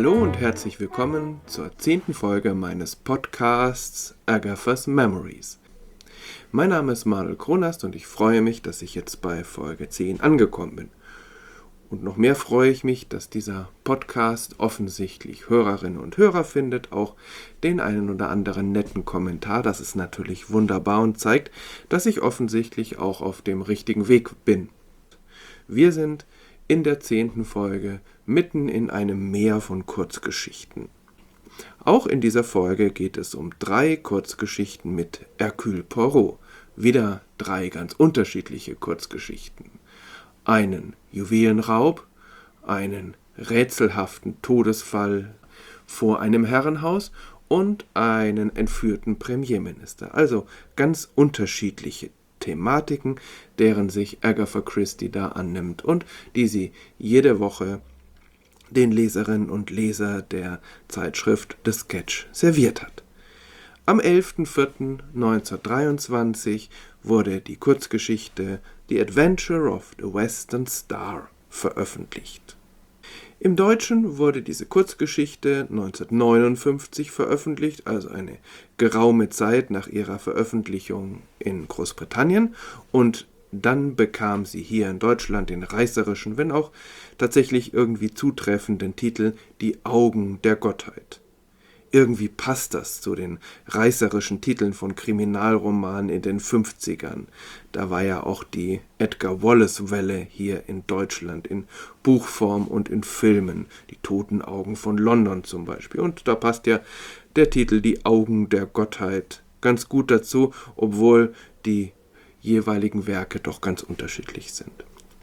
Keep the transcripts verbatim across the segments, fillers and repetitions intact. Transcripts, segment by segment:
Hallo und herzlich willkommen zur zehnten Folge meines Podcasts Agatha's Memories. Mein Name ist Manuel Kronast und ich freue mich, dass ich jetzt bei Folge zehn angekommen bin. Und noch mehr freue ich mich, dass dieser Podcast offensichtlich Hörerinnen und Hörer findet, auch den einen oder anderen netten Kommentar. Das ist natürlich wunderbar und zeigt, dass ich offensichtlich auch auf dem richtigen Weg bin. Wir sind in der zehnten Folge mitten in einem Meer von Kurzgeschichten. Auch in dieser Folge geht es um drei Kurzgeschichten mit Hercule Poirot. Wieder drei ganz unterschiedliche Kurzgeschichten. Einen Juwelenraub, einen rätselhaften Todesfall vor einem Herrenhaus und einen entführten Premierminister. Also ganz unterschiedliche Thematiken, deren sich Agatha Christie da annimmt und die sie jede Woche den Leserinnen und Leser der Zeitschrift The Sketch serviert hat. Am elften vierten neunzehnhundertdreiundzwanzig wurde die Kurzgeschichte The Adventure of the Western Star veröffentlicht. Im Deutschen wurde diese Kurzgeschichte neunzehnhundertneunundfünfzig veröffentlicht, also eine geraume Zeit nach ihrer Veröffentlichung in Großbritannien, und dann bekam sie hier in Deutschland den reißerischen, wenn auch tatsächlich irgendwie zutreffenden Titel Die Augen der Gottheit. Irgendwie passt das zu den reißerischen Titeln von Kriminalromanen in den fünfzigern. Da war ja auch die Edgar Wallace-Welle hier in Deutschland in Buchform und in Filmen. Die Toten Augen von London zum Beispiel. Und da passt ja der Titel Die Augen der Gottheit ganz gut dazu, obwohl die jeweiligen Werke doch ganz unterschiedlich sind.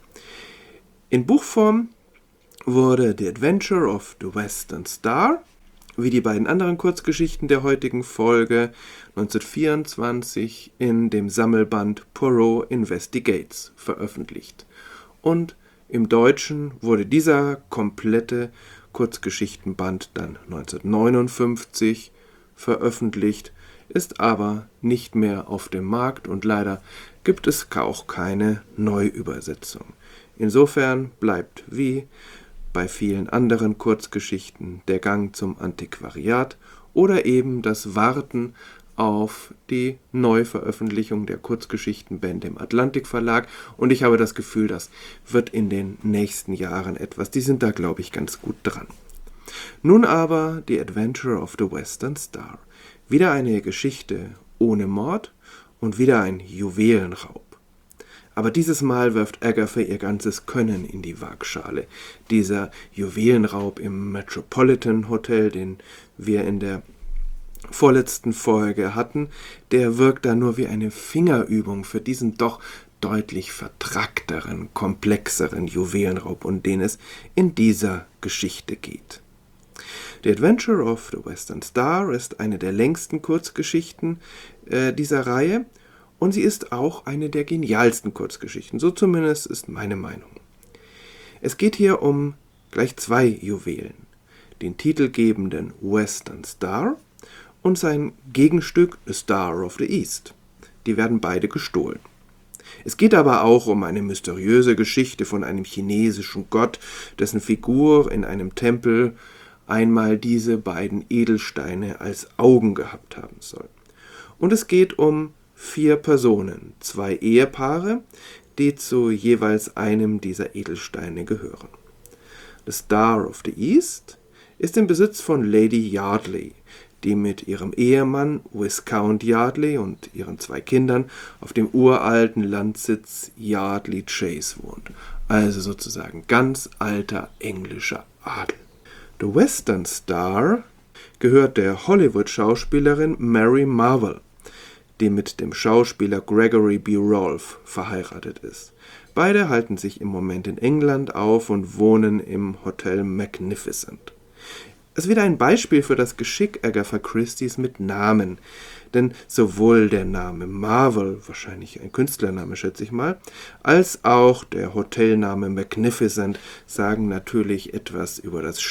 In Buchform wurde The Adventure of the Western Star, wie die beiden anderen Kurzgeschichten der heutigen Folge, neunzehnhundertvierundzwanzig in dem Sammelband Poirot Investigates veröffentlicht. Und im Deutschen wurde dieser komplette Kurzgeschichtenband dann neunzehnhundertneunundfünfzig veröffentlicht, ist aber nicht mehr auf dem Markt und leider gibt es auch keine Neuübersetzung. Insofern bleibt wie bei vielen anderen Kurzgeschichten der Gang zum Antiquariat oder eben das Warten auf die Neuveröffentlichung der Kurzgeschichtenbände im Atlantik Verlag, und ich habe das Gefühl, das wird in den nächsten Jahren etwas. Die sind da, glaube ich, ganz gut dran. Nun aber The Adventure of the Western Star. Wieder eine Geschichte ohne Mord und wieder ein Juwelenraub. Aber dieses Mal wirft Agatha ihr ganzes Können in die Waagschale. Dieser Juwelenraub im Metropolitan Hotel, den wir in der vorletzten Folge hatten, der wirkt da nur wie eine Fingerübung für diesen doch deutlich vertrackteren, komplexeren Juwelenraub, um den es in dieser Geschichte geht. The Adventure of the Western Star ist eine der längsten Kurzgeschichten äh, dieser Reihe und sie ist auch eine der genialsten Kurzgeschichten, so zumindest ist meine Meinung. Es geht hier um gleich zwei Juwelen, den titelgebenden Western Star und sein Gegenstück The Star of the East. Die werden beide gestohlen. Es geht aber auch um eine mysteriöse Geschichte von einem chinesischen Gott, dessen Figur in einem Tempel einmal diese beiden Edelsteine als Augen gehabt haben soll. Und es geht um vier Personen, zwei Ehepaare, die zu jeweils einem dieser Edelsteine gehören. The Star of the East ist im Besitz von Lady Yardley, die mit ihrem Ehemann Viscount Yardley und ihren zwei Kindern auf dem uralten Landsitz Yardley Chase wohnt, also sozusagen ganz alter englischer Adel. The Western Star gehört der Hollywood-Schauspielerin Mary Marvel, die mit dem Schauspieler Gregory B. Rolfe verheiratet ist. Beide halten sich im Moment in England auf und wohnen im Hotel Magnificent. Es ist wieder ein Beispiel für das Geschick Agatha Christies mit Namen, denn sowohl der Name Marvel, wahrscheinlich ein Künstlername schätze ich mal, als auch der Hotelname Magnificent sagen natürlich etwas über das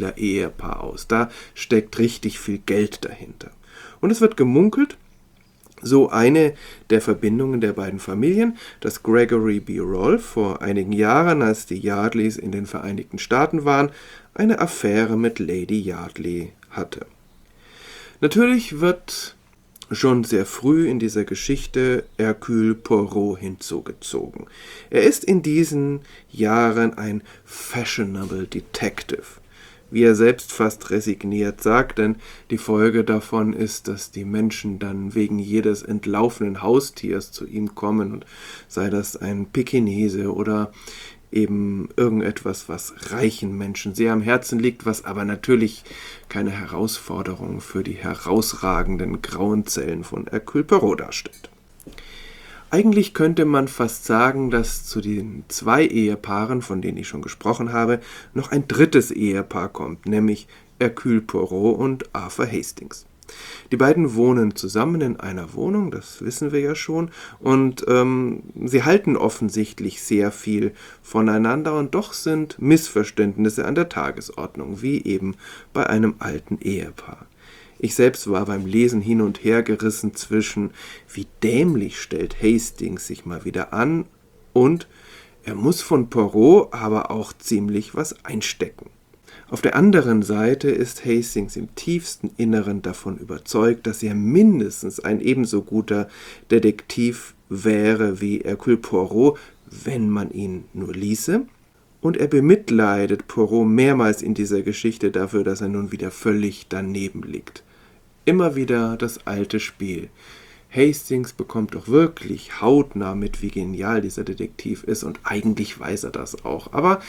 Schauspieler-Ehepaar aus. Da steckt richtig viel Geld dahinter. Und es wird gemunkelt, So eine der Verbindungen der beiden Familien, dass Gregory B. Rolfe vor einigen Jahren, als die Yardleys in den Vereinigten Staaten waren, eine Affäre mit Lady Yardley hatte. Natürlich wird schon sehr früh in dieser Geschichte Hercule Poirot hinzugezogen. Er ist in diesen Jahren ein fashionable Detective, wie er selbst fast resigniert sagt, denn die Folge davon ist, dass die Menschen dann wegen jedes entlaufenen Haustiers zu ihm kommen, und sei das ein Pekinese oder eben irgendetwas, was reichen Menschen sehr am Herzen liegt, was aber natürlich keine Herausforderung für die herausragenden grauen Zellen von Hercule Poirot darstellt. Eigentlich könnte man fast sagen, dass zu den zwei Ehepaaren, von denen ich schon gesprochen habe, noch ein drittes Ehepaar kommt, nämlich Hercule Poirot und Arthur Hastings. Die beiden wohnen zusammen in einer Wohnung, das wissen wir ja schon, und ähm, sie halten offensichtlich sehr viel voneinander, und doch sind Missverständnisse an der Tagesordnung, wie eben bei einem alten Ehepaar. Ich selbst war beim Lesen hin und her gerissen zwischen, wie dämlich stellt Hastings sich mal wieder an, und er muss von Poirot aber auch ziemlich was einstecken. Auf der anderen Seite ist Hastings im tiefsten Inneren davon überzeugt, dass er mindestens ein ebenso guter Detektiv wäre wie Hercule Poirot, wenn man ihn nur ließe. Und er bemitleidet Poirot mehrmals in dieser Geschichte dafür, dass er nun wieder völlig daneben liegt. Immer wieder das alte Spiel. Hastings bekommt doch wirklich hautnah mit, wie genial dieser Detektiv ist, und eigentlich weiß er das auch. Aber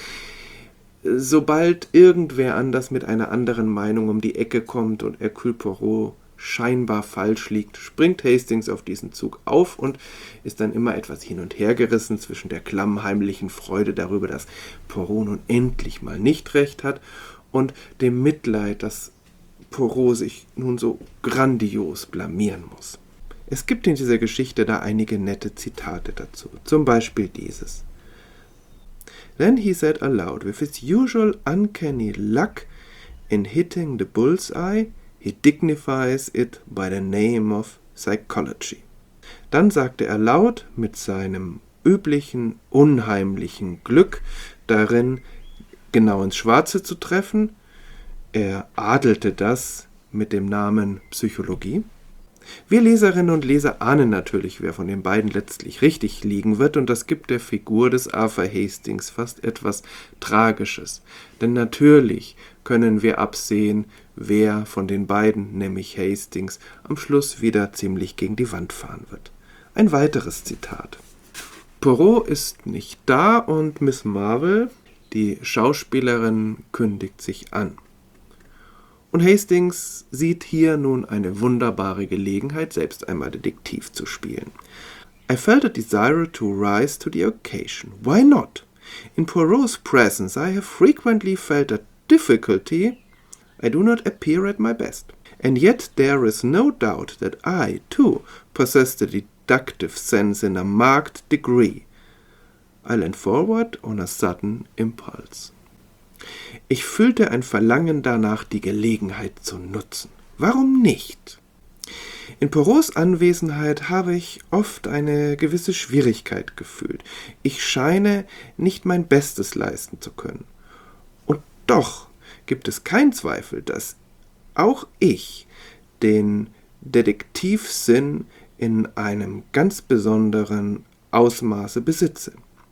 sobald irgendwer anders mit einer anderen Meinung um die Ecke kommt und Hercule Poirot scheinbar falsch liegt, springt Hastings auf diesen Zug auf und ist dann immer etwas hin und her gerissen zwischen der klammheimlichen Freude darüber, dass Poirot nun endlich mal nicht recht hat, und dem Mitleid, dass Poirot sich nun so grandios blamieren muss. Es gibt in dieser Geschichte da einige nette Zitate dazu, zum Beispiel dieses. Then he said aloud, with his usual uncanny luck in hitting the bullseye, he dignifies it by the name of psychology. Dann sagte er laut mit seinem üblichen, unheimlichen Glück darin, genau ins Schwarze zu treffen. Er adelte das mit dem Namen Psychologie. Wir Leserinnen und Leser ahnen natürlich, wer von den beiden letztlich richtig liegen wird, und das gibt der Figur des Arthur Hastings fast etwas Tragisches. Denn natürlich können wir absehen, wer von den beiden, nämlich Hastings, am Schluss wieder ziemlich gegen die Wand fahren wird. Ein weiteres Zitat. Poirot ist nicht da und Miss Marple, die Schauspielerin, kündigt sich an. Und Hastings sieht hier nun eine wunderbare Gelegenheit, selbst einmal Detektiv zu spielen. I felt a desire to rise to the occasion. Why not? In Poirot's presence I have frequently felt a difficulty. I do not appear at my best. And yet there is no doubt that I, too, possess the deductive sense in a marked degree. I leaned forward on a sudden impulse. Ich fühlte ein Verlangen danach, die Gelegenheit zu nutzen. Warum nicht? In Poirots Anwesenheit habe ich oft eine gewisse Schwierigkeit gefühlt. Ich scheine nicht mein Bestes leisten zu können. Und doch gibt es keinen Zweifel, dass auch ich den Detektivsinn in einem ganz besonderen Ausmaße besitze.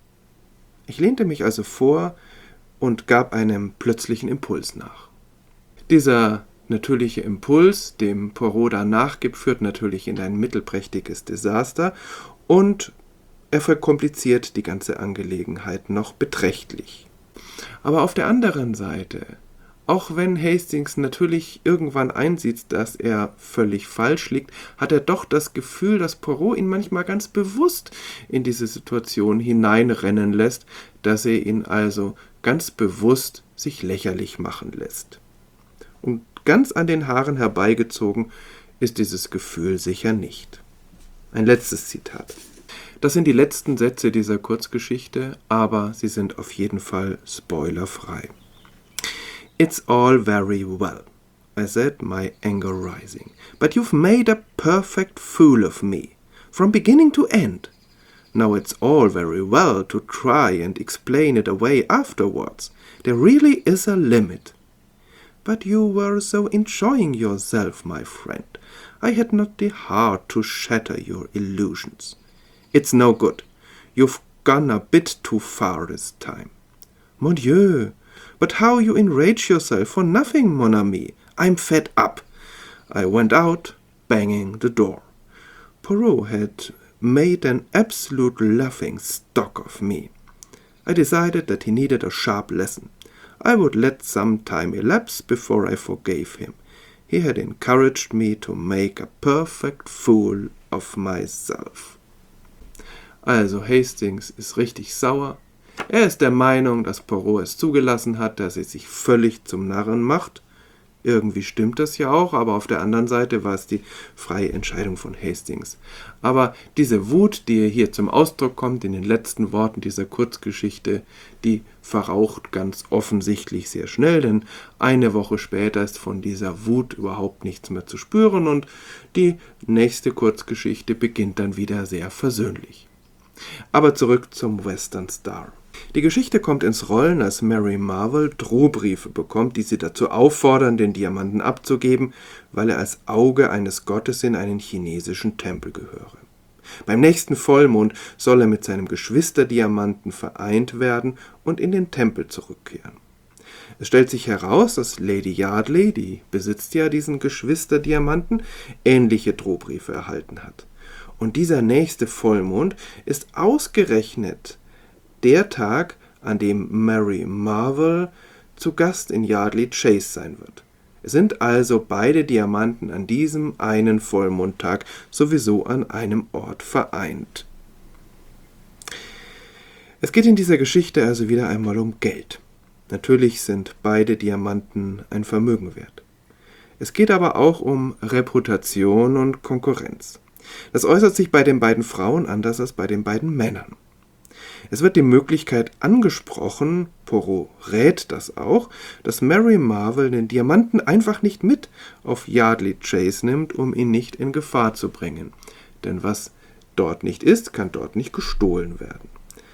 Ich lehnte mich also vor und gab einem plötzlichen Impuls nach. Dieser natürliche Impuls, dem Poirot da nachgibt, führt natürlich in ein mittelprächtiges Desaster, und er verkompliziert die ganze Angelegenheit noch beträchtlich. Aber auf der anderen Seite, auch wenn Hastings natürlich irgendwann einsieht, dass er völlig falsch liegt, hat er doch das Gefühl, dass Poirot ihn manchmal ganz bewusst in diese Situation hineinrennen lässt, dass er ihn also ganz bewusst sich lächerlich machen lässt. Und ganz an den Haaren herbeigezogen ist dieses Gefühl sicher nicht. Ein letztes Zitat. Das sind die letzten Sätze dieser Kurzgeschichte, aber sie sind auf jeden Fall spoilerfrei. It's all very well. I said, my anger rising. "But you've made a perfect fool of me, from beginning to end. Now it's all very well to try and explain it away afterwards. There really is a limit." "But you were so enjoying yourself, my friend. I had not the heart to shatter your illusions." "It's no good. You've gone a bit too far this time." "Mon Dieu, but how you enrage yourself for nothing, mon ami. I'm fed up." I went out, banging the door. Poirot had made an absolute laughing stock of me. I decided that he needed a sharp lesson. I would let some time elapse before I forgave him. He had encouraged me to make a perfect fool of myself. Also Hastings ist richtig sauer. Er ist der Meinung, dass Poirot es zugelassen hat, dass er sich völlig zum Narren macht. Irgendwie stimmt das ja auch, aber auf der anderen Seite war es die freie Entscheidung von Hastings. Aber diese Wut, die hier zum Ausdruck kommt in den letzten Worten dieser Kurzgeschichte, die verraucht ganz offensichtlich sehr schnell, denn eine Woche später ist von dieser Wut überhaupt nichts mehr zu spüren und die nächste Kurzgeschichte beginnt dann wieder sehr versöhnlich. Aber zurück zum Western Star. Die Geschichte kommt ins Rollen, als Mary Marvel Drohbriefe bekommt, die sie dazu auffordern, den Diamanten abzugeben, weil er als Auge eines Gottes in einen chinesischen Tempel gehöre. Beim nächsten Vollmond soll er mit seinem Geschwisterdiamanten vereint werden und in den Tempel zurückkehren. Es stellt sich heraus, dass Lady Yardley, die besitzt ja diesen Geschwisterdiamanten, ähnliche Drohbriefe erhalten hat. Und dieser nächste Vollmond ist ausgerechnet der Tag, an dem Mary Marvel zu Gast in Yardley Chase sein wird. Es sind also beide Diamanten an diesem einen Vollmondtag sowieso an einem Ort vereint. Es geht in dieser Geschichte also wieder einmal um Geld. Natürlich sind beide Diamanten ein Vermögen wert. Es geht aber auch um Reputation und Konkurrenz. Das äußert sich bei den beiden Frauen anders als bei den beiden Männern. Es wird die Möglichkeit angesprochen, Poirot rät das auch, dass Mary Marvel den Diamanten einfach nicht mit auf Yardley Chase nimmt, um ihn nicht in Gefahr zu bringen. Denn was dort nicht ist, kann dort nicht gestohlen werden.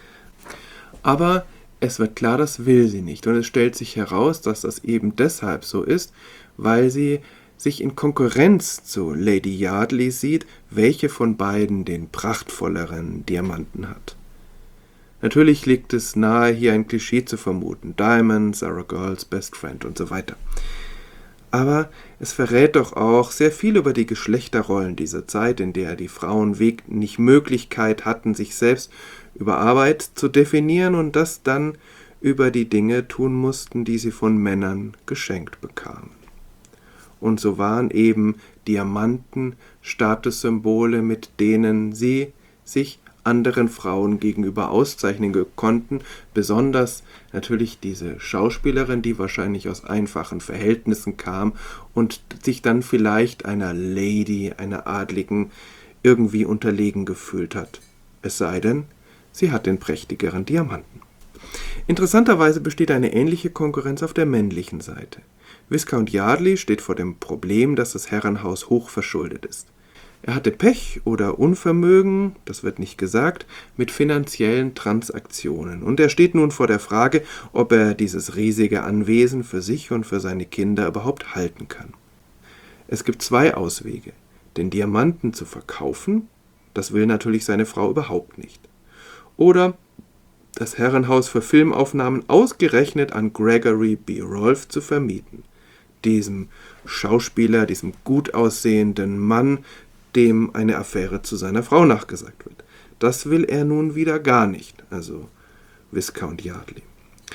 Aber es wird klar, das will sie nicht. Und es stellt sich heraus, dass das eben deshalb so ist, weil sie sich in Konkurrenz zu Lady Yardley sieht, welche von beiden den prachtvolleren Diamanten hat. Natürlich liegt es nahe, hier ein Klischee zu vermuten. Diamonds are a girl's best friend und so weiter. Aber es verrät doch auch sehr viel über die Geschlechterrollen dieser Zeit, in der die Frauen wenig Möglichkeit hatten, sich selbst über Arbeit zu definieren und das dann über die Dinge tun mussten, die sie von Männern geschenkt bekamen. Und so waren eben Diamanten Statussymbole, mit denen sie sich anderen Frauen gegenüber auszeichnen konnten, besonders natürlich diese Schauspielerin, die wahrscheinlich aus einfachen Verhältnissen kam und sich dann vielleicht einer Lady, einer Adligen, irgendwie unterlegen gefühlt hat. Es sei denn, sie hat den prächtigeren Diamanten. Interessanterweise besteht eine ähnliche Konkurrenz auf der männlichen Seite. Viscount Yardley steht vor dem Problem, dass das Herrenhaus hochverschuldet ist. Er hatte Pech oder Unvermögen, das wird nicht gesagt, mit finanziellen Transaktionen. Und er steht nun vor der Frage, ob er dieses riesige Anwesen für sich und für seine Kinder überhaupt halten kann. Es gibt zwei Auswege. Den Diamanten zu verkaufen, das will natürlich seine Frau überhaupt nicht. Oder das Herrenhaus für Filmaufnahmen ausgerechnet an Gregory B. Rolfe zu vermieten. Diesem Schauspieler, diesem gut aussehenden Mann, dem eine Affäre zu seiner Frau nachgesagt wird. Das will er nun wieder gar nicht, also Viscount Yardley.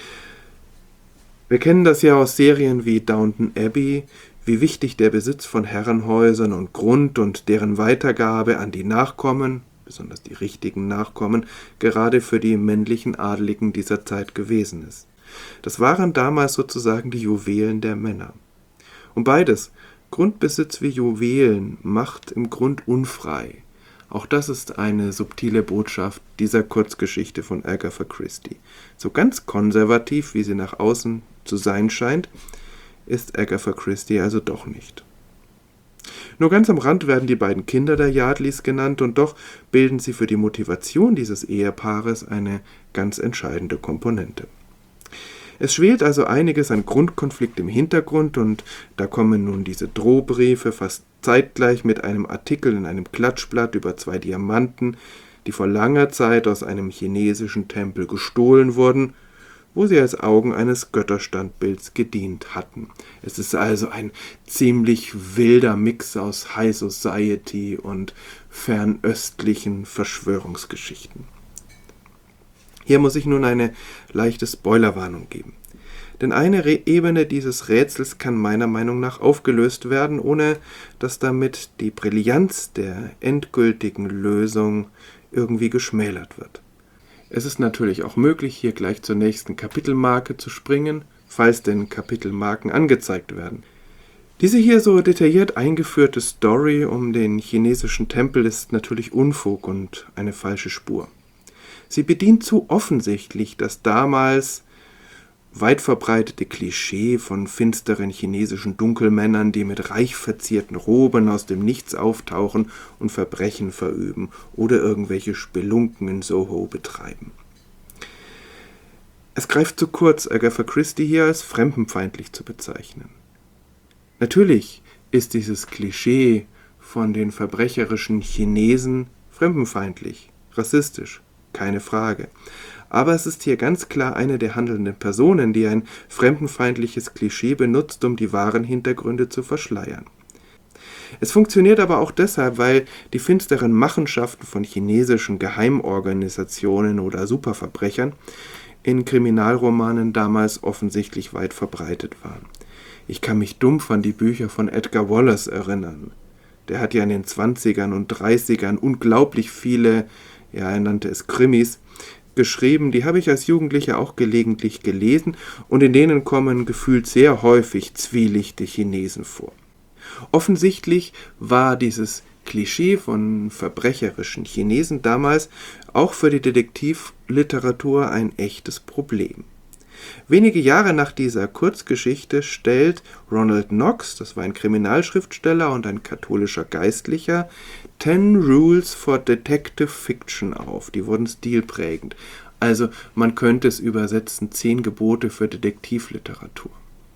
Wir kennen das ja aus Serien wie Downton Abbey, wie wichtig der Besitz von Herrenhäusern und Grund und deren Weitergabe an die Nachkommen, besonders die richtigen Nachkommen, gerade für die männlichen Adeligen dieser Zeit gewesen ist. Das waren damals sozusagen die Juwelen der Männer. Und beides, Grundbesitz wie Juwelen, macht im Grund unfrei. Auch das ist eine subtile Botschaft dieser Kurzgeschichte von Agatha Christie. So ganz konservativ, wie sie nach außen zu sein scheint, ist Agatha Christie also doch nicht. Nur ganz am Rand werden die beiden Kinder der Yardleys genannt und doch bilden sie für die Motivation dieses Ehepaares eine ganz entscheidende Komponente. Es schwelt also einiges an Grundkonflikt im Hintergrund und da kommen nun diese Drohbriefe fast zeitgleich mit einem Artikel in einem Klatschblatt über zwei Diamanten, die vor langer Zeit aus einem chinesischen Tempel gestohlen wurden, wo sie als Augen eines Götterstandbilds gedient hatten. Es ist also ein ziemlich wilder Mix aus High Society und fernöstlichen Verschwörungsgeschichten. Hier muss ich nun eine leichte Spoilerwarnung geben. Denn eine Re- Ebene dieses Rätsels kann meiner Meinung nach aufgelöst werden, ohne dass damit die Brillanz der endgültigen Lösung irgendwie geschmälert wird. Es ist natürlich auch möglich, hier gleich zur nächsten Kapitelmarke zu springen, falls denn Kapitelmarken angezeigt werden. Diese hier so detailliert eingeführte Story um den chinesischen Tempel ist natürlich Unfug und eine falsche Spur. Sie bedient zu offensichtlich das damals weit verbreitete Klischee von finsteren chinesischen Dunkelmännern, die mit reich verzierten Roben aus dem Nichts auftauchen und Verbrechen verüben oder irgendwelche Spelunken in Soho betreiben. Es greift zu kurz, Agatha Christie hier als fremdenfeindlich zu bezeichnen. Natürlich ist dieses Klischee von den verbrecherischen Chinesen fremdenfeindlich, rassistisch, keine Frage. Aber es ist hier ganz klar eine der handelnden Personen, die ein fremdenfeindliches Klischee benutzt, um die wahren Hintergründe zu verschleiern. Es funktioniert aber auch deshalb, weil die finsteren Machenschaften von chinesischen Geheimorganisationen oder Superverbrechern in Kriminalromanen damals offensichtlich weit verbreitet waren. Ich kann mich dumpf an die Bücher von Edgar Wallace erinnern. Der hat ja in den zwanzigern und dreißigern unglaublich viele, ja, er nannte es Krimis, geschrieben, die habe ich als Jugendlicher auch gelegentlich gelesen und in denen kommen gefühlt sehr häufig zwielichte Chinesen vor. Offensichtlich war dieses Klischee von verbrecherischen Chinesen damals auch für die Detektivliteratur ein echtes Problem. Wenige Jahre nach dieser Kurzgeschichte stellt Ronald Knox, das war ein Kriminalschriftsteller und ein katholischer Geistlicher, Ten Rules for Detective Fiction auf. Die wurden stilprägend. Also man könnte es übersetzen, zehn Gebote für Detektivliteratur.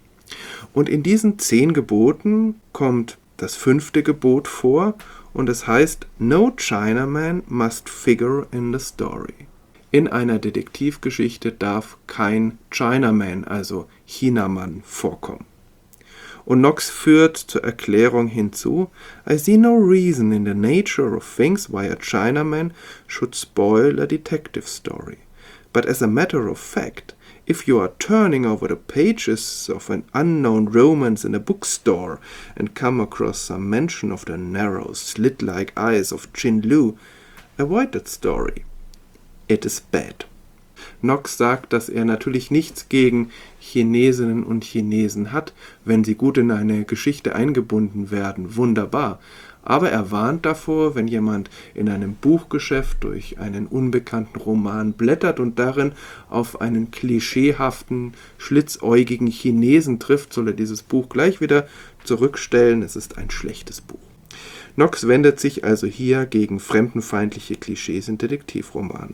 Und in diesen zehn Geboten kommt das fünfte Gebot vor und es heißt, No Chinaman must figure in the story. In einer Detektivgeschichte darf kein Chinaman, also Chinamann, vorkommen. Und Knox führt zur Erklärung hinzu, I see no reason in the nature of things why a Chinaman should spoil a detective story. But as a matter of fact, if you are turning over the pages of an unknown romance in a bookstore and come across some mention of the narrow, slit-like eyes of Chin Lu, avoid that story. It is bad. Knox sagt, dass er natürlich nichts gegen Chinesinnen und Chinesen hat, wenn sie gut in eine Geschichte eingebunden werden, wunderbar. Aber er warnt davor, wenn jemand in einem Buchgeschäft durch einen unbekannten Roman blättert und darin auf einen klischeehaften, schlitzäugigen Chinesen trifft, soll er dieses Buch gleich wieder zurückstellen, es ist ein schlechtes Buch. Knox wendet sich also hier gegen fremdenfeindliche Klischees in Detektivromanen.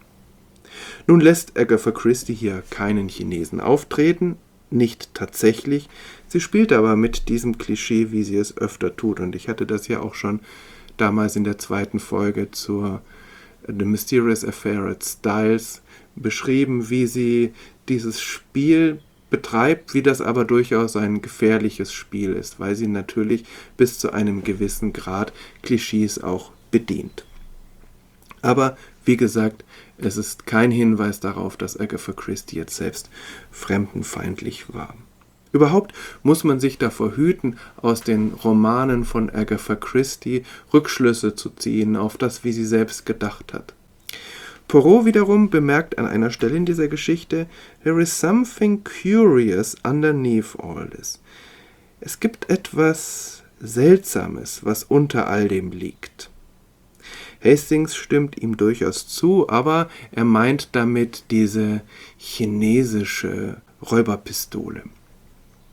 Nun lässt Agatha Christie hier keinen Chinesen auftreten, nicht tatsächlich, sie spielt aber mit diesem Klischee, wie sie es öfter tut. Und ich hatte das ja auch schon damals in der zweiten Folge zur The Mysterious Affair at Styles beschrieben, wie sie dieses Spiel betreibt, wie das aber durchaus ein gefährliches Spiel ist, weil sie natürlich bis zu einem gewissen Grad Klischees auch bedient. Aber wie gesagt, es ist kein Hinweis darauf, dass Agatha Christie jetzt selbst fremdenfeindlich war. Überhaupt muss man sich davor hüten, aus den Romanen von Agatha Christie Rückschlüsse zu ziehen auf das, wie sie selbst gedacht hat. Poirot wiederum bemerkt an einer Stelle in dieser Geschichte, there is something curious underneath all this. Es gibt etwas Seltsames, was unter all dem liegt. Hastings stimmt ihm durchaus zu, aber er meint damit diese chinesische Räuberpistole.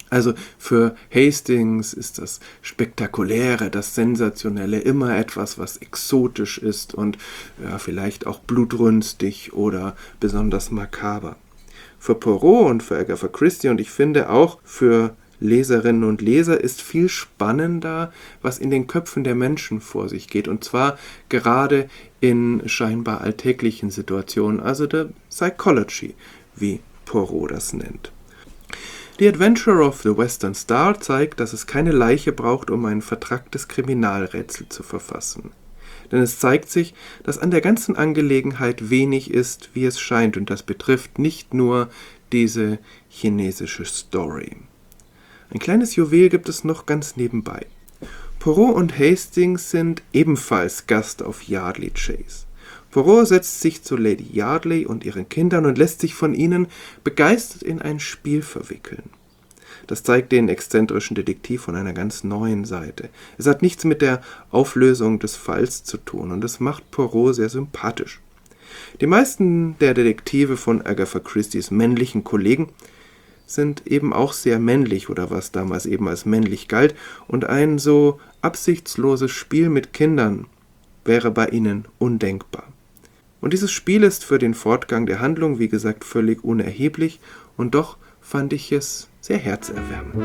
Also für Hastings ist das Spektakuläre, das Sensationelle immer etwas, was exotisch ist und ja, vielleicht auch blutrünstig oder besonders makaber. Für Poirot und für Agatha Christie und ich finde auch für Leserinnen und Leser ist viel spannender, was in den Köpfen der Menschen vor sich geht. Und zwar gerade in scheinbar alltäglichen Situationen, also der Psychology, wie Poirot das nennt. The Adventure of the Western Star zeigt, dass es keine Leiche braucht, um ein vertracktes Kriminalrätsel zu verfassen. Denn es zeigt sich, dass an der ganzen Angelegenheit wenig ist, wie es scheint, und das betrifft nicht nur diese chinesische Story. Ein kleines Juwel gibt es noch ganz nebenbei. Poirot und Hastings sind ebenfalls Gast auf Yardley Chase. Poirot setzt sich zu Lady Yardley und ihren Kindern und lässt sich von ihnen begeistert in ein Spiel verwickeln. Das zeigt den exzentrischen Detektiv von einer ganz neuen Seite. Es hat nichts mit der Auflösung des Falls zu tun und es macht Poirot sehr sympathisch. Die meisten der Detektive von Agatha Christies männlichen Kollegen sind eben auch sehr männlich oder was damals eben als männlich galt und ein so absichtsloses Spiel mit Kindern wäre bei ihnen undenkbar. Und dieses Spiel ist für den Fortgang der Handlung, wie gesagt, völlig unerheblich und doch fand ich es sehr herzerwärmend.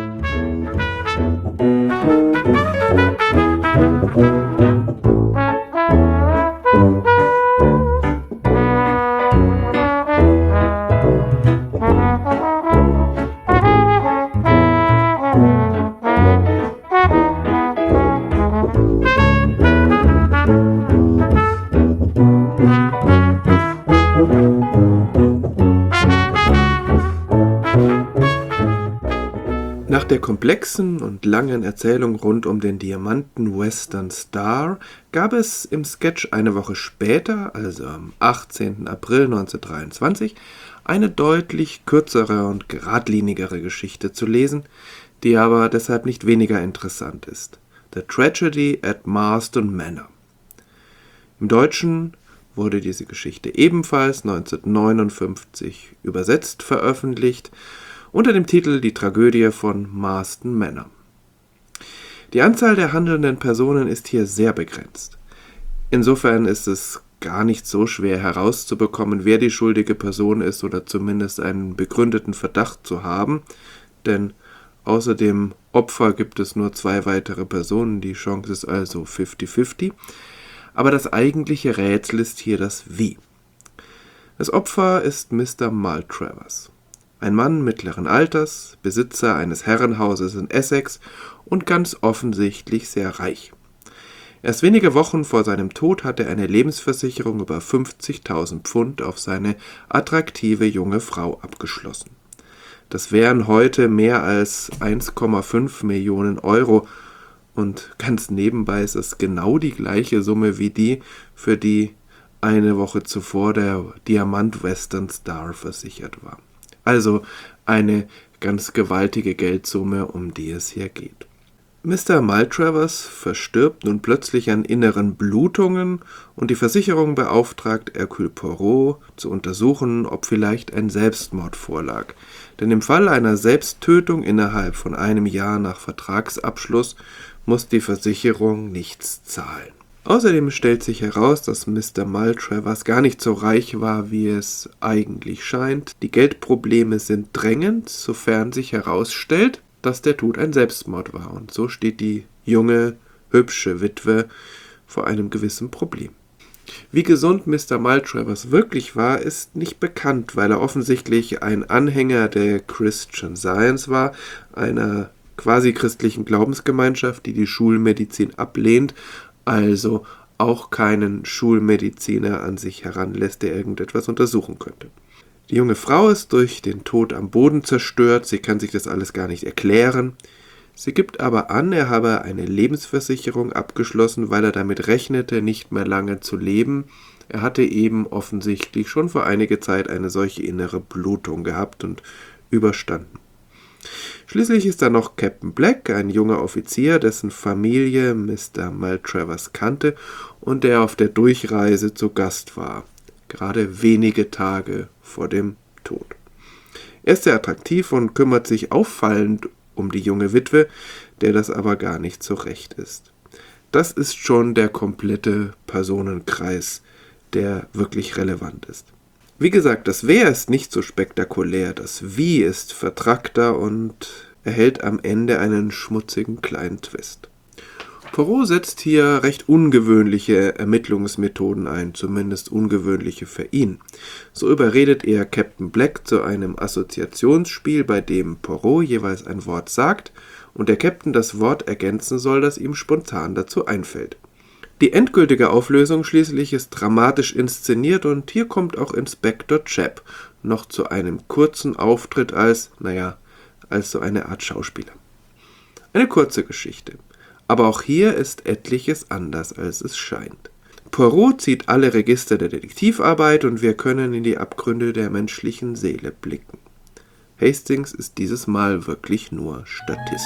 Nach der komplexen und langen Erzählung rund um den Diamanten Western Star gab es im Sketch eine Woche später, also am achtzehnten April neunzehnhundertdreiundzwanzig, eine deutlich kürzere und geradlinigere Geschichte zu lesen, die aber deshalb nicht weniger interessant ist. The Tragedy at Marston Manor. Im Deutschen wurde diese Geschichte ebenfalls neunzehnhundertneunundfünfzig übersetzt veröffentlicht, unter dem Titel Die Tragödie von Marston Manor. Die Anzahl der handelnden Personen ist hier sehr begrenzt. Insofern ist es gar nicht so schwer herauszubekommen, wer die schuldige Person ist oder zumindest einen begründeten Verdacht zu haben, denn außer dem Opfer gibt es nur zwei weitere Personen, die Chance ist also fifty fifty. Aber das eigentliche Rätsel ist hier das Wie. Das Opfer ist Mister Maltravers. Ein Mann mittleren Alters, Besitzer eines Herrenhauses in Essex und ganz offensichtlich sehr reich. Erst wenige Wochen vor seinem Tod hat er eine Lebensversicherung über fünfzigtausend Pfund auf seine attraktive junge Frau abgeschlossen. Das wären heute mehr als eins Komma fünf Millionen Euro und ganz nebenbei ist es genau die gleiche Summe wie die, für die eine Woche zuvor der Diamant Western Star versichert war. Also eine ganz gewaltige Geldsumme, um die es hier geht. Mister Maltravers verstirbt nun plötzlich an inneren Blutungen und die Versicherung beauftragt Hercule Poirot zu untersuchen, ob vielleicht ein Selbstmord vorlag. Denn im Fall einer Selbsttötung innerhalb von einem Jahr nach Vertragsabschluss muss die Versicherung nichts zahlen. Außerdem stellt sich heraus, dass Mister Maltravers gar nicht so reich war, wie es eigentlich scheint. Die Geldprobleme sind drängend, sofern sich herausstellt, dass der Tod ein Selbstmord war. Und so steht die junge, hübsche Witwe vor einem gewissen Problem. Wie gesund Mister Maltravers wirklich war, ist nicht bekannt, weil er offensichtlich ein Anhänger der Christian Science war, einer quasi christlichen Glaubensgemeinschaft, die die Schulmedizin ablehnt, also auch keinen Schulmediziner an sich heranlässt, der irgendetwas untersuchen könnte. Die junge Frau ist durch den Tod am Boden zerstört, sie kann sich das alles gar nicht erklären. Sie gibt aber an, er habe eine Lebensversicherung abgeschlossen, weil er damit rechnete, nicht mehr lange zu leben. Er hatte eben offensichtlich schon vor einiger Zeit eine solche innere Blutung gehabt und überstanden. Schließlich ist da noch Captain Black, ein junger Offizier, dessen Familie Mister Maltravers kannte und der auf der Durchreise zu Gast war, gerade wenige Tage vor dem Tod. Er ist sehr attraktiv und kümmert sich auffallend um die junge Witwe, der das aber gar nicht so recht ist. Das ist schon der komplette Personenkreis, der wirklich relevant ist. Wie gesagt, das Wer ist nicht so spektakulär, das Wie ist vertrackter und erhält am Ende einen schmutzigen kleinen Twist. Poirot setzt hier recht ungewöhnliche Ermittlungsmethoden ein, zumindest ungewöhnliche für ihn. So überredet er Captain Black zu einem Assoziationsspiel, bei dem Poirot jeweils ein Wort sagt und der Captain das Wort ergänzen soll, das ihm spontan dazu einfällt. Die endgültige Auflösung schließlich ist dramatisch inszeniert und hier kommt auch Inspektor Chap noch zu einem kurzen Auftritt als, naja, als so eine Art Schauspieler. Eine kurze Geschichte. Aber auch hier ist etliches anders, als es scheint. Poirot zieht alle Register der Detektivarbeit und wir können in die Abgründe der menschlichen Seele blicken. Hastings ist dieses Mal wirklich nur Statist.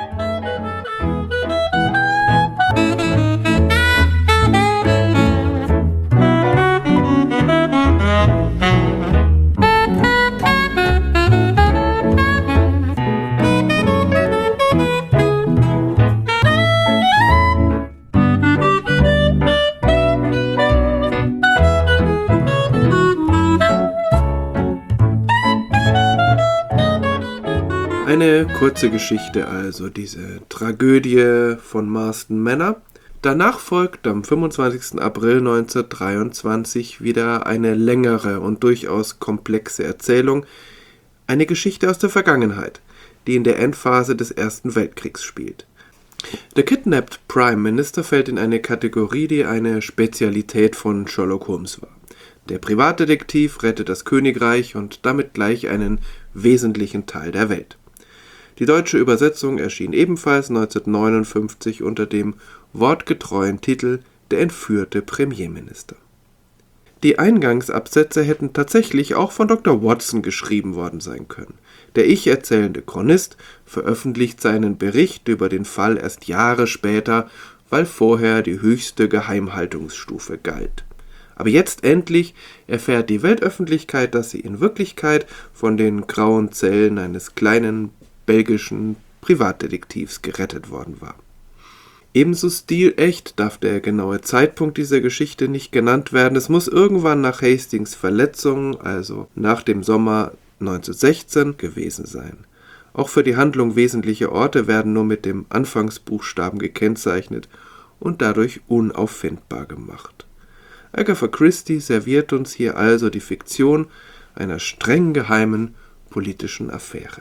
Eine kurze Geschichte also, diese Tragödie von Marston Manor. Danach folgt am fünfundzwanzigsten April neunzehnhundertdreiundzwanzig wieder eine längere und durchaus komplexe Erzählung, eine Geschichte aus der Vergangenheit, die in der Endphase des Ersten Weltkriegs spielt. Der Kidnapped Prime Minister fällt in eine Kategorie, die eine Spezialität von Sherlock Holmes war. Der Privatdetektiv rettet das Königreich und damit gleich einen wesentlichen Teil der Welt. Die deutsche Übersetzung erschien ebenfalls neunzehnhundertneunundfünfzig unter dem wortgetreuen Titel Der entführte Premierminister. Die Eingangsabsätze hätten tatsächlich auch von Doktor Watson geschrieben worden sein können. Der ich-erzählende Chronist veröffentlicht seinen Bericht über den Fall erst Jahre später, weil vorher die höchste Geheimhaltungsstufe galt. Aber jetzt endlich erfährt die Weltöffentlichkeit, dass sie in Wirklichkeit von den grauen Zellen eines kleinen belgischen Privatdetektivs gerettet worden war. Ebenso stilecht darf der genaue Zeitpunkt dieser Geschichte nicht genannt werden. Es muss irgendwann nach Hastings Verletzung, also nach dem Sommer neunzehnhundertsechzehn, gewesen sein. Auch für die Handlung wesentliche Orte werden nur mit dem Anfangsbuchstaben gekennzeichnet und dadurch unauffindbar gemacht. Agatha Christie serviert uns hier also die Fiktion einer streng geheimen politischen Affäre.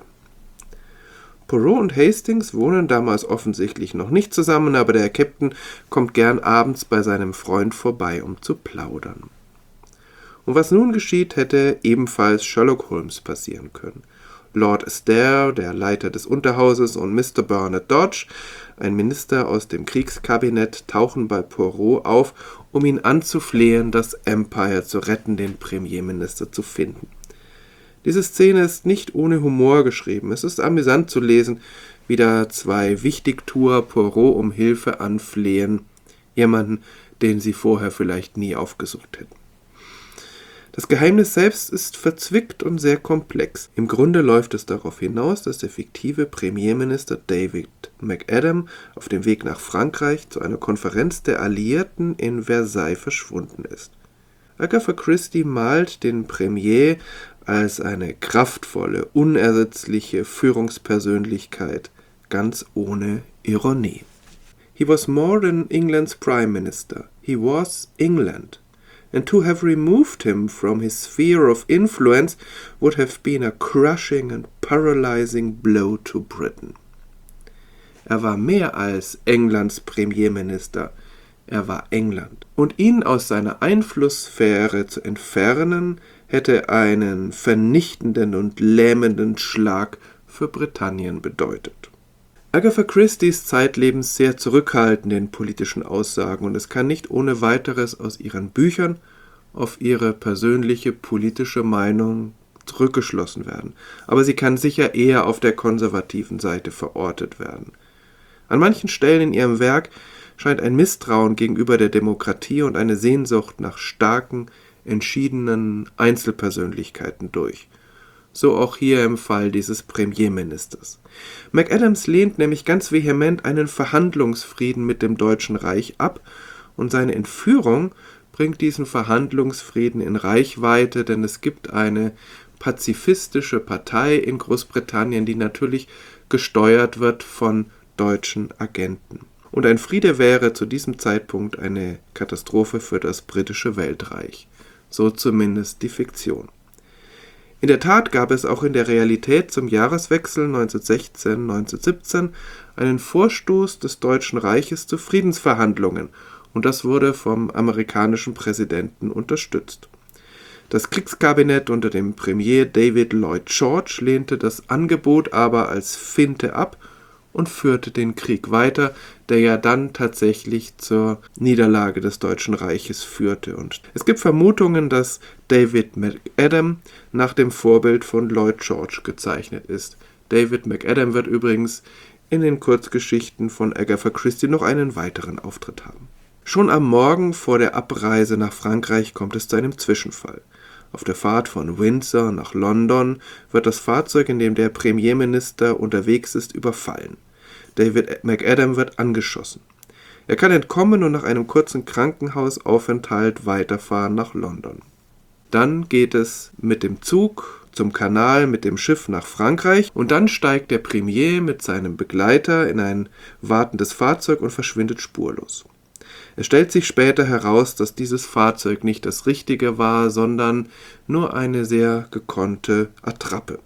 Poirot und Hastings wohnen damals offensichtlich noch nicht zusammen, aber der Captain kommt gern abends bei seinem Freund vorbei, um zu plaudern. Und was nun geschieht, hätte ebenfalls Sherlock Holmes passieren können. Lord Astor, der Leiter des Unterhauses, und Mister Bernard Dodge, ein Minister aus dem Kriegskabinett, tauchen bei Poirot auf, um ihn anzuflehen, das Empire zu retten, den Premierminister zu finden. Diese Szene ist nicht ohne Humor geschrieben. Es ist amüsant zu lesen, wie da zwei Wichtigtuer Poirot um Hilfe anflehen, jemanden, den sie vorher vielleicht nie aufgesucht hätten. Das Geheimnis selbst ist verzwickt und sehr komplex. Im Grunde läuft es darauf hinaus, dass der fiktive Premierminister David McAdam auf dem Weg nach Frankreich zu einer Konferenz der Alliierten in Versailles verschwunden ist. Agatha Christie malt den Premier als eine kraftvolle, unersetzliche Führungspersönlichkeit, ganz ohne Ironie. He was more than England's Prime Minister. He was England. And to have removed him from his sphere of influence would have been a crushing and paralyzing blow to Britain. Er war mehr als Englands Premierminister. Er war England. Und ihn aus seiner Einflusssphäre zu entfernen, hätte einen vernichtenden und lähmenden Schlag für Britannien bedeutet. Agatha Christies zeitlebens sehr zurückhaltend in politischen Aussagen und es kann nicht ohne weiteres aus ihren Büchern auf ihre persönliche politische Meinung zurückgeschlossen werden. Aber sie kann sicher eher auf der konservativen Seite verortet werden. An manchen Stellen in ihrem Werk scheint ein Misstrauen gegenüber der Demokratie und eine Sehnsucht nach starken, entschiedenen Einzelpersönlichkeiten durch. So auch hier im Fall dieses Premierministers. McAdams lehnt nämlich ganz vehement einen Verhandlungsfrieden mit dem Deutschen Reich ab und seine Entführung bringt diesen Verhandlungsfrieden in Reichweite, denn es gibt eine pazifistische Partei in Großbritannien, die natürlich gesteuert wird von deutschen Agenten. Und ein Friede wäre zu diesem Zeitpunkt eine Katastrophe für das britische Weltreich. So zumindest die Fiktion. In der Tat gab es auch in der Realität zum Jahreswechsel neunzehnhundertsechzehn neunzehnhundertsiebzehn einen Vorstoß des Deutschen Reiches zu Friedensverhandlungen, und das wurde vom amerikanischen Präsidenten unterstützt. Das Kriegskabinett unter dem Premier David Lloyd George lehnte das Angebot aber als Finte ab und führte den Krieg weiter, der ja dann tatsächlich zur Niederlage des Deutschen Reiches führte. Und es gibt Vermutungen, dass David McAdam nach dem Vorbild von Lloyd George gezeichnet ist. David McAdam wird übrigens in den Kurzgeschichten von Agatha Christie noch einen weiteren Auftritt haben. Schon am Morgen vor der Abreise nach Frankreich kommt es zu einem Zwischenfall. Auf der Fahrt von Windsor nach London wird das Fahrzeug, in dem der Premierminister unterwegs ist, überfallen. David McAdam wird angeschossen. Er kann entkommen und nach einem kurzen Krankenhausaufenthalt weiterfahren nach London. Dann geht es mit dem Zug zum Kanal mit dem Schiff nach Frankreich und dann steigt der Premier mit seinem Begleiter in ein wartendes Fahrzeug und verschwindet spurlos. Es stellt sich später heraus, dass dieses Fahrzeug nicht das Richtige war, sondern nur eine sehr gekonnte Attrappe.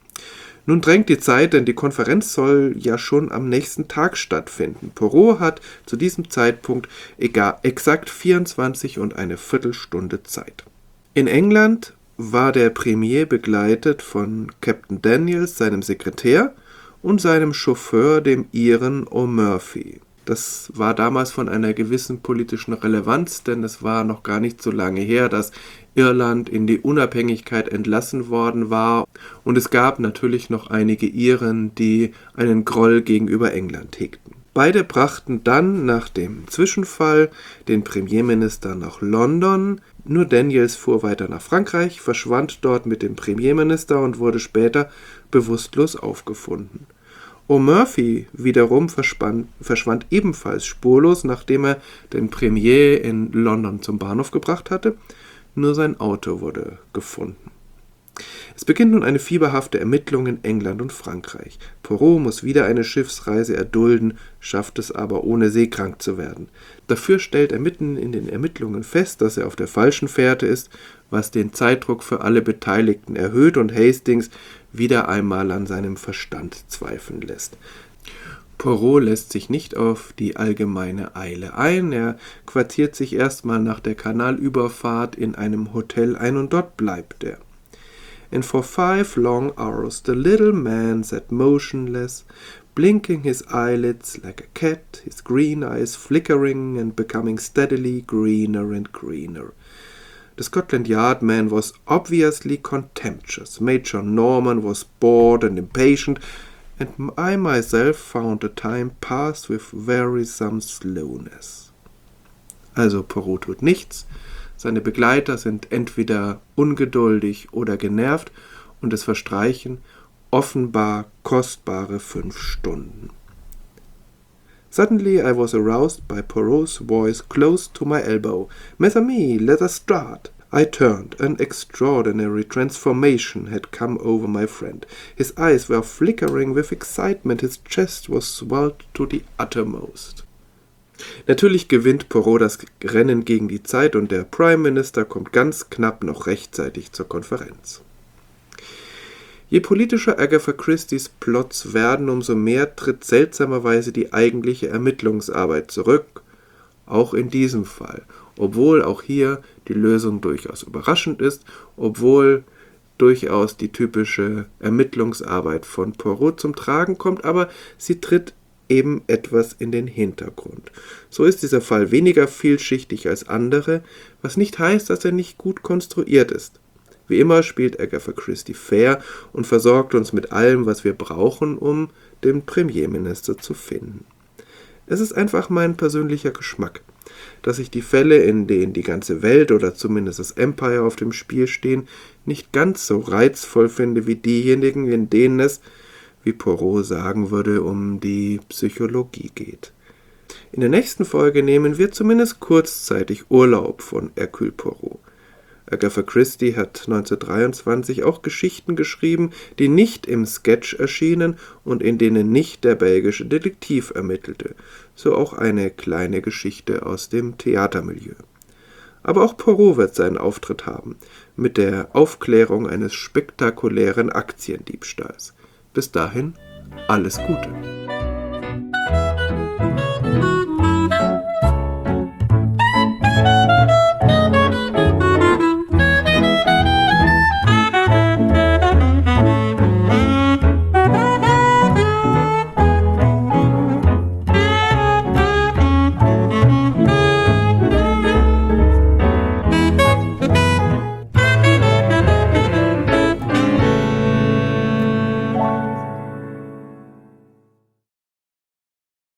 Nun drängt die Zeit, denn die Konferenz soll ja schon am nächsten Tag stattfinden. Poirot hat zu diesem Zeitpunkt egal, exakt vierundzwanzig und eine Viertelstunde Zeit. In England war der Premier begleitet von Captain Daniels, seinem Sekretär, und seinem Chauffeur, dem Iren O'Murphy. Das war damals von einer gewissen politischen Relevanz, denn es war noch gar nicht so lange her, dass Irland in die Unabhängigkeit entlassen worden war und es gab natürlich noch einige Iren, die einen Groll gegenüber England hegten. Beide brachten dann nach dem Zwischenfall den Premierminister nach London, nur Daniels fuhr weiter nach Frankreich, verschwand dort mit dem Premierminister und wurde später bewusstlos aufgefunden. O'Murphy wiederum verschwand, verschwand ebenfalls spurlos, nachdem er den Premier in London zum Bahnhof gebracht hatte. Nur sein Auto wurde gefunden. Es beginnt nun eine fieberhafte Ermittlung in England und Frankreich. Poirot muss wieder eine Schiffsreise erdulden, schafft es aber ohne seekrank zu werden. Dafür stellt er mitten in den Ermittlungen fest, dass er auf der falschen Fährte ist, was den Zeitdruck für alle Beteiligten erhöht und Hastings wieder einmal an seinem Verstand zweifeln lässt. Poirot lässt sich nicht auf die allgemeine Eile ein, er quartiert sich erstmal nach der Kanalüberfahrt in einem Hotel ein und dort bleibt er. And for five long hours the little man sat motionless, blinking his eyelids like a cat, his green eyes flickering and becoming steadily greener and greener. The Scotland Yard man was obviously contemptuous, Major Norman was bored and impatient, and I myself found the time passed with wearisome slowness. Also Poirot tut nichts, seine Begleiter sind entweder ungeduldig oder genervt und es verstreichen offenbar kostbare fünf Stunden. Suddenly I was aroused by Poirot's voice close to my elbow. Mes amis, let us start. I turned. An extraordinary transformation had come over my friend. His eyes were flickering with excitement, his chest was swelled to the uttermost. Natürlich gewinnt Poirot das Rennen gegen die Zeit und der Prime Minister kommt ganz knapp noch rechtzeitig zur Konferenz. Je politischer Agatha Christies Plots werden, umso mehr tritt seltsamerweise die eigentliche Ermittlungsarbeit zurück, auch in diesem Fall, obwohl auch hier die Lösung durchaus überraschend ist, obwohl durchaus die typische Ermittlungsarbeit von Poirot zum Tragen kommt, aber sie tritt eben etwas in den Hintergrund. So ist dieser Fall weniger vielschichtig als andere, was nicht heißt, dass er nicht gut konstruiert ist. Wie immer spielt Agatha Christie fair und versorgt uns mit allem, was wir brauchen, um den Premierminister zu finden. Es ist einfach mein persönlicher Geschmack. dass ich die Fälle, in denen die ganze Welt oder zumindest das Empire auf dem Spiel stehen, nicht ganz so reizvoll finde wie diejenigen, in denen es, wie Poirot sagen würde, um die Psychologie geht. In der nächsten Folge nehmen wir zumindest kurzzeitig Urlaub von Hercule Poirot. Agatha Christie hat neunzehnhundertdreiundzwanzig auch Geschichten geschrieben, die nicht im Sketch erschienen und in denen nicht der belgische Detektiv ermittelte, so auch eine kleine Geschichte aus dem Theatermilieu. Aber auch Poirot wird seinen Auftritt haben, mit der Aufklärung eines spektakulären Aktiendiebstahls. Bis dahin, alles Gute.